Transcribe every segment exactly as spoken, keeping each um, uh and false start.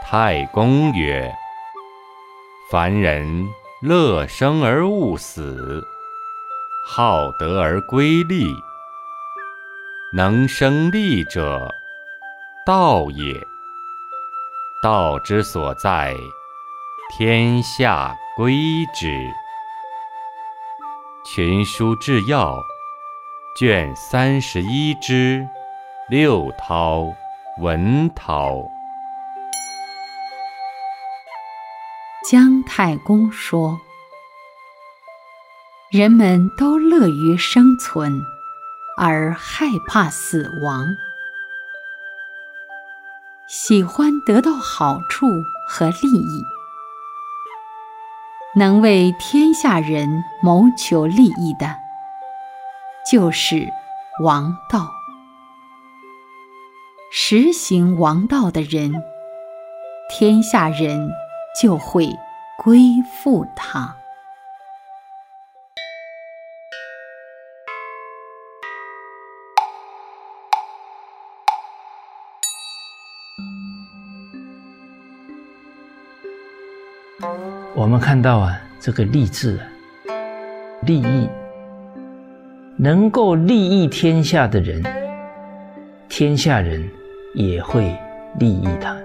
太公曰：凡人乐生而恶死，好德而归利。能生利者，道也。道之所在，天下归之。群书治要卷三十一之六韬文韬。 姜太公说，人们都乐于生存，而害怕死亡，喜欢得到好处和利益，能为天下人谋求利益的，就是王道。实行王道的人，天下人就会归附他。 我们看到啊，这个利字啊，利益，能够利益天下的人，天下人也会利益他。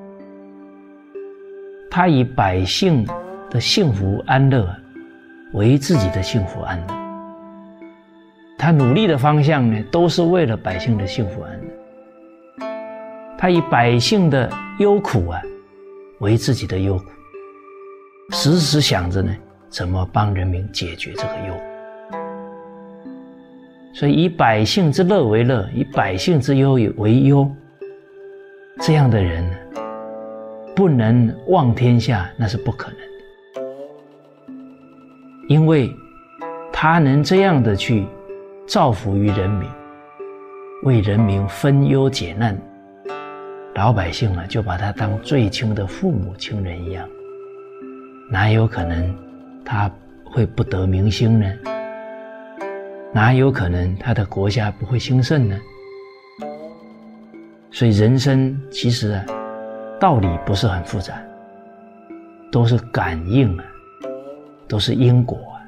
他以百姓的幸福安乐为自己的幸福安乐，他努力的方向呢，都是为了百姓的幸福安乐。他以百姓的忧苦啊为自己的忧苦，时时想着呢，怎么帮人民解决这个忧苦。所以以百姓之乐为乐，以百姓之忧为忧，这样的人呢，不能望天下，那是不可能的。因为他能这样的去造福于人民，为人民分忧解难，老百姓啊就把他当最亲的父母亲人一样，哪有可能他会不得民心呢？哪有可能他的国家不会兴盛呢？所以人生其实啊，道理不是很复杂，都是感应啊，都是因果啊。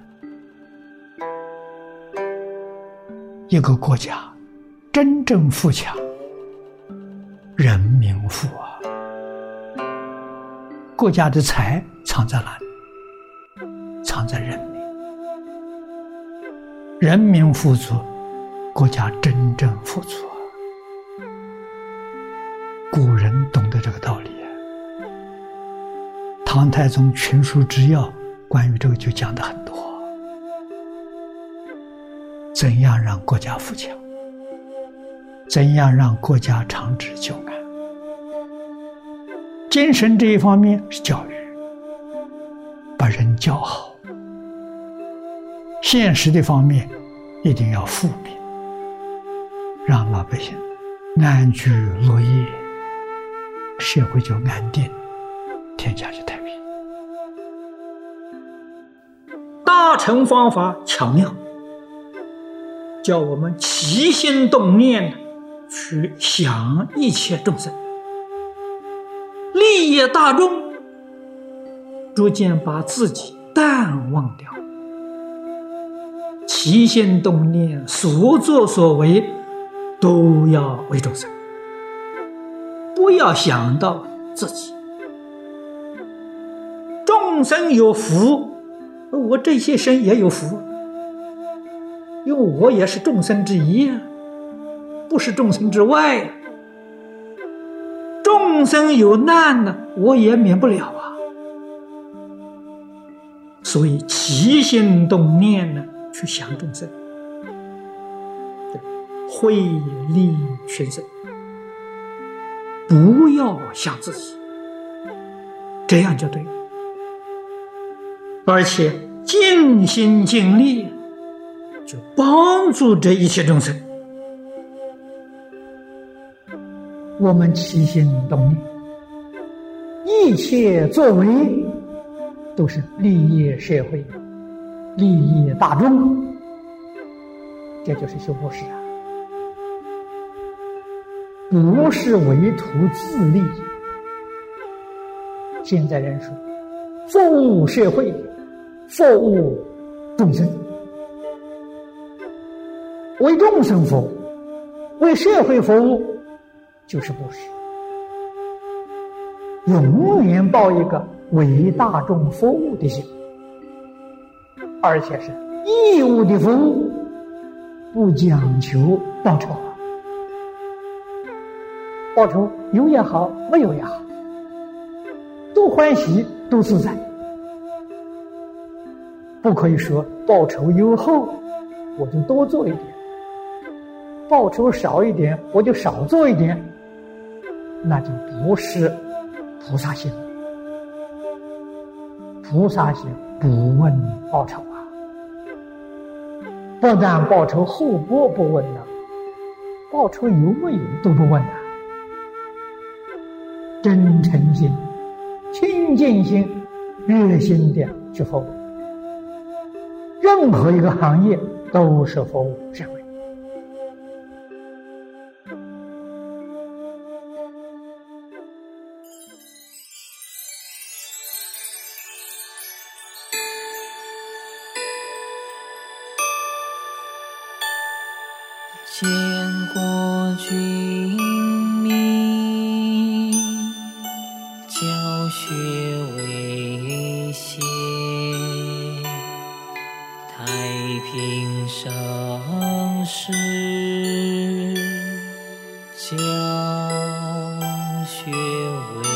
一个国家真正富强，人民富啊。国家的财藏在哪里？藏在人民。人民富足，国家真正富足啊。古人懂得这个道理啊。唐太宗群书治要关于这个就讲得很多，怎样让国家富强，怎样让国家长治久安。精神这一方面是教育，把人教好；现实的方面一定要富民，让老百姓安居乐业，社会就安定，天下就太平。大乘方法巧妙，叫我们起心动念去想一切众生，利益大众，逐渐把自己淡忘掉，起心动念所作所为都要为众生，不要想到自己。众生有福，我这些生也有福，因为我也是众生之一，不是众生之外。众生有难呢，我也免不了啊。所以起心动念呢，去想众生，惠利群生，不要想自己，这样就对了。而且尽心尽力，就帮助这一切众生。我们起心动念，一切作为都是利益社会，利益大众，这就是修佛事啊，不是为图自利， 现在人说服务社会，服务众生，为众生服务，为社会服务，就是布施，永远抱一个为大众服务的心，而且是义务的服务，不讲求报酬，报酬有也好，没有也好，都欢喜，都自在。不可以说报酬优厚，我就多做一点；报酬少一点，我就少做一点，那就不是菩萨心。菩萨心不问报酬啊，不但报酬厚薄不问了，报酬有没有都不问了。真诚心、清净心、热心的去服务，任何一个行业都是服务社会。 见过君明，教学为先，太平盛世，教学为